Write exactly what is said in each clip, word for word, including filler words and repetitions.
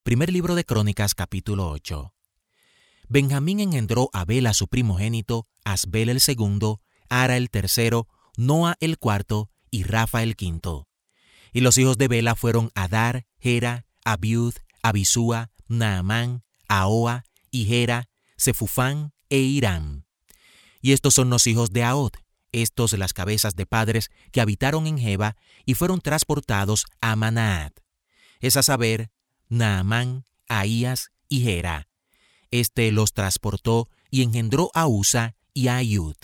Primer libro de Crónicas, capítulo ocho. Benjamín engendró a Bela su primogénito, Asbel el segundo, Ara el tercero, Noa el cuarto y Rafa el quinto. Y los hijos de Bela fueron Adar, Gera, Abiud, Abisúa, Naamán, Ahoa y Gera, Sefufán e Irán. Y estos son los hijos de Ahod, estos las cabezas de padres que habitaron en Geba y fueron transportados a Manaat. Es a saber, Naamán, Ahías y Gera. Este los transportó y engendró a Usa y a Ayud.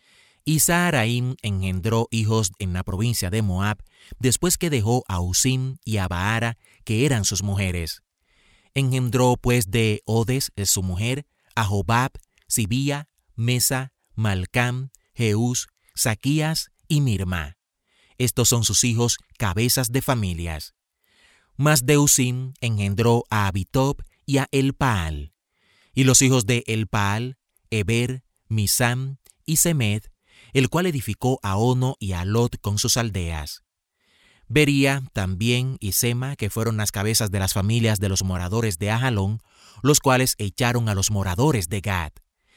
Y Saharaim engendró hijos en la provincia de Moab, después que dejó a Usim y a Baara, que eran sus mujeres. Engendró pues de Odes, su mujer, a Jobab, Sibía, Mesa, Malcam, Jeús, Saquías y Mirma. Estos son sus hijos, cabezas de familias. Mas de Usim engendró a Abitob y a Elpaal. Y los hijos de Elpaal, Eber, Misam y Semed, el cual edificó a Ono y a Lot con sus aldeas. Bería también y Sema, que fueron las cabezas de las familias de los moradores de Ajalón, los cuales echaron a los moradores de Gad.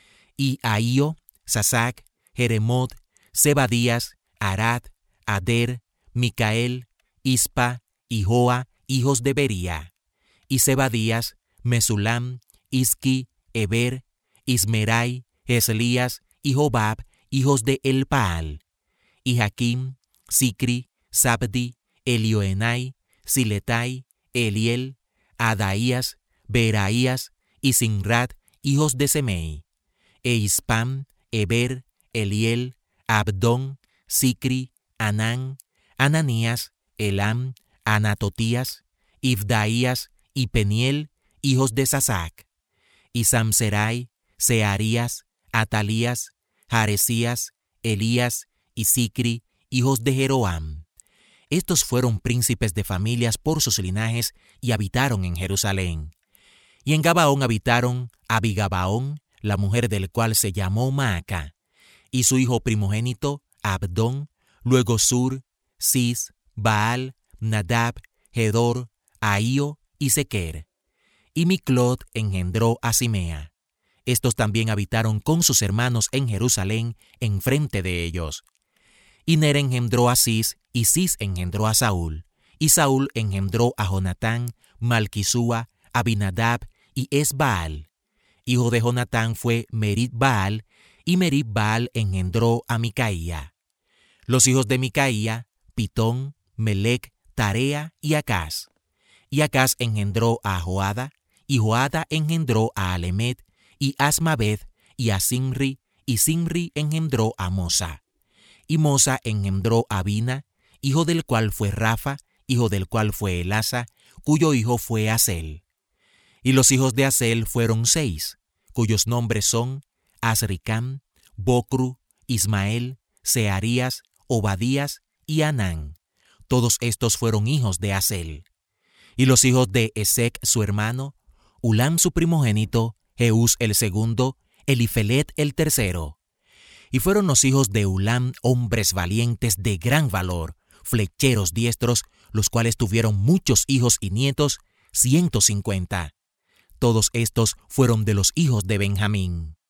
Y Ahío, Sasac, Jeremot, Zebadías, Arad, Ader, Micael, Ispa y Joa, hijos de Bería. Y Zebadías, Mesulam, Isqui, Eber, Ismerai, Eslías y Jobab, hijos de Elpaal. Y Jaquim, Sicri, Sabdi, Elioenai, Siletai, Eliel, Adaías, Beraías y Sinrad, hijos de Semei. E Ispam, Eber, Eliel, Abdón, Sicri, Anán, Ananías, Elam, Anatotías, Ifdaías y Peniel, hijos de Sasac. Y Samserai, Searías, Atalías, Jaresías, Elías y Sicri, hijos de Jeroam. Estos fueron príncipes de familias por sus linajes y habitaron en Jerusalén. Y en Gabaón habitaron Abigabaón, la mujer del cual se llamó Maaca, y su hijo primogénito, Abdón, luego Sur, Cis, Baal, Nadab, Gedor, Ahío y Sequer. Y Miclot engendró a Simea. Estos también habitaron con sus hermanos en Jerusalén, enfrente de ellos. Y Ner engendró a Cis, y Cis engendró a Saúl. Y Saúl engendró a Jonatán, Malquisúa, Abinadab y Esbaal. Hijo de Jonatán fue Merid-Baal, y Merid-Baal engendró a Micaía. Los hijos de Micaía, Pitón, Melec, Tarea y Acaz. Y Acaz engendró a Joada, y Joada engendró a Alemet, y Asmaved, y a Simri, y Simri engendró a Mosa. Y Mosa engendró a Bina, hijo del cual fue Rafa, hijo del cual fue Elasa, cuyo hijo fue Asel. Y los hijos de Asel fueron seis, cuyos nombres son Asricam, Bocru, Ismael, Searías, Obadías y Anán. Todos estos fueron hijos de Asel. Y los hijos de Esec su hermano, Ulam su primogénito, Jeús el segundo, Elifelet el tercero. Y fueron los hijos de Ulam hombres valientes de gran valor, flecheros diestros, los cuales tuvieron muchos hijos y nietos, ciento cincuenta. Todos estos fueron de los hijos de Benjamín.